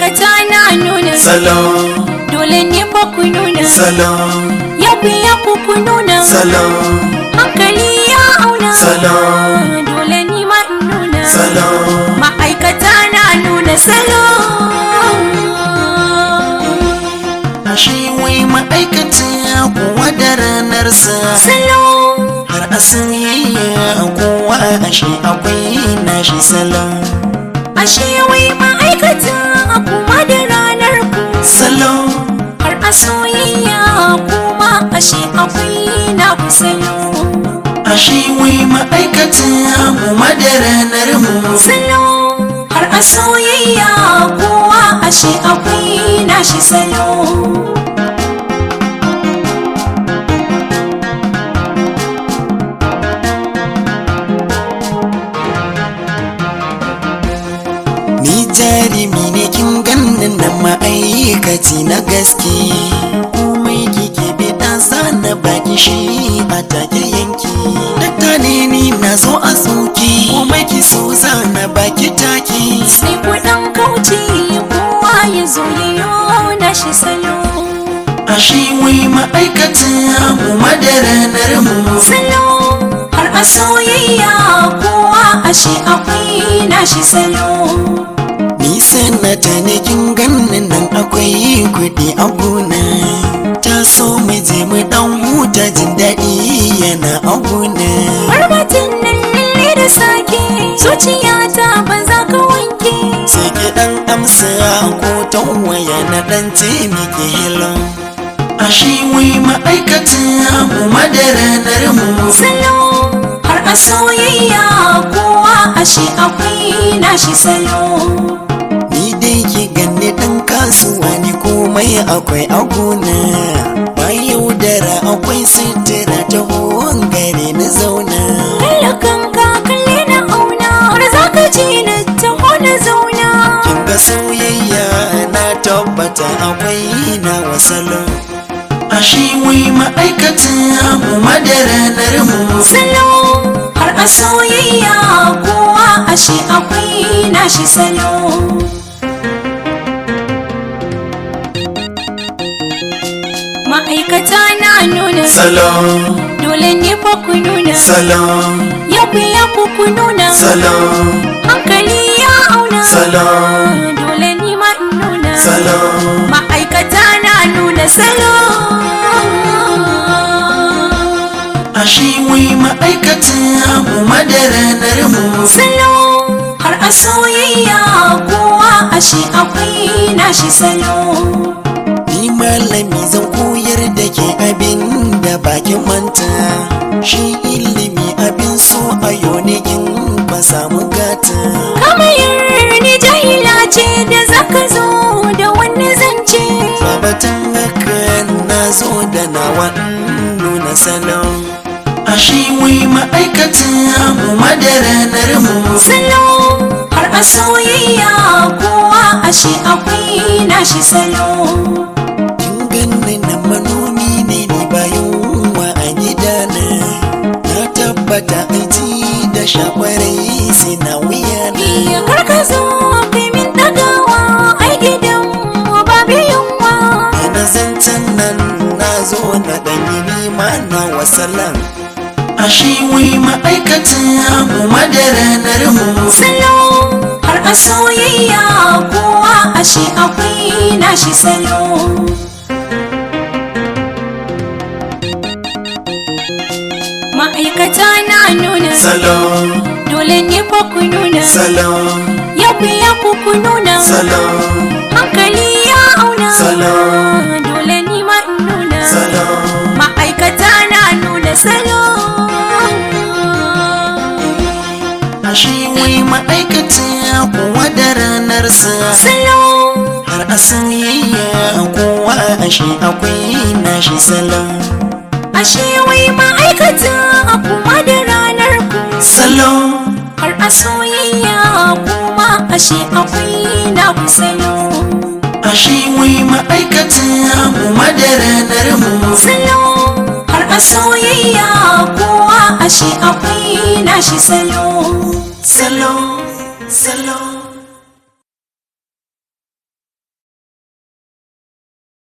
ma'aikata na nuna salo, dole ne fa ku nuna salo, yaku ku nuna salo, hankali ya auna salo, dole ni ma in nuna salo, ma'aikata na nuna salo. ashe wai ma'aikata kowa da ranarsa Salo har a soyayya kowa ashe akwai nashi salon ashe wai ma'aikata kuma da ranar ku salo, har a soyayya kuma ashe akwai na ku salo. ashe wai ma'aikata kuma da ranar mu Salo har a soyayya kowa ashe akwai nashi salo. ni jarumi ne kin ganin nan ma'aikaci na gaske komai kike bida sana baki shi a take yanki dakta ne ni na zo a soki komai ki so zana baki take Sai ku ɗan kauce kowa ya zo yayo nashi salo. ashe wai ma'aikata kuma da ranar mu Salo har a soyayya kowa ashe akwai nashi salo. ni sanata ne kin ganin nan akwai kuɗi a gona ta so mu je mu dan huta jin daɗi yana a gona Barbatin nan lalle da sake zuciyata ba za ka wanke. sai ki dan amsa ko ta waya na dan taimake hello ashe wai ma'aikata kuma da ranar mu Salo har a soyayya kowa ashe akwai nashi salo. ni dai ki ganni dan kasuwa ne komai akwai a gona ba yaudara akwai sitira ta gare na zauna Kallakan ka kalle na auna har za ka ji na taho na zauna. kin ga soyayya na tabbata akwai na wasalo ashe wai ma'aikata kuma da ranar mu Salo har a soyayya kowa ashe akwai nashi salo. Ma'aikata na nuna salo, dole ne fa ku nuna salo, yaku ku nuna salo, hankali ya auna salo, dole ni ma in nuna salo, ma'aikata na nuna salo. ashe wai ma'aikata kuma da ranar mu Salo har a soyayya kowa ashe akwai nashi salo. ni malami zan koyar da ke abin da bakin manta shi ilimi abin so a yonikin ba samu gata Kamayar ni jahila ce da zaka zo da wani zance. babatan haka na zo da nawa nuna salon ashe wai ma'aikata kuma da ranar mu Salo har a soyayya kowa ashe akwai nashi salo. kin ganni na manomi ne ni bayan wa a gidana na tabbata aiki da shakwarai sai na wuya Iya karka zo kai min dagawa ai gidan mu babu yunwa. na zancen nan na zo na ɗanyi nima na wasalan ashe wai ma'aikata kuma da ranar mu Salo har a soyayya kowa ashe akwai nashi salo. Ma'aikata na nuna salo, dole ne fa ku nuna salo, yaku ku nuna salo, hankali ya auna salo, dole ni ma in nuna salo, ma'aikata na nuna salo. ashe wai ma'aikata kowa da ranarsa Salo har a soyayya kowa ashe akwai nashi salon ashe wai ma'aikata kuma da ranar ku salo, har a soyayya kuma ashe akwai na ku salo. ashe wai ma'aikata kuma da ranar mu Salo har a soyayya kowa ashe akwai nashi salo. salo, salo.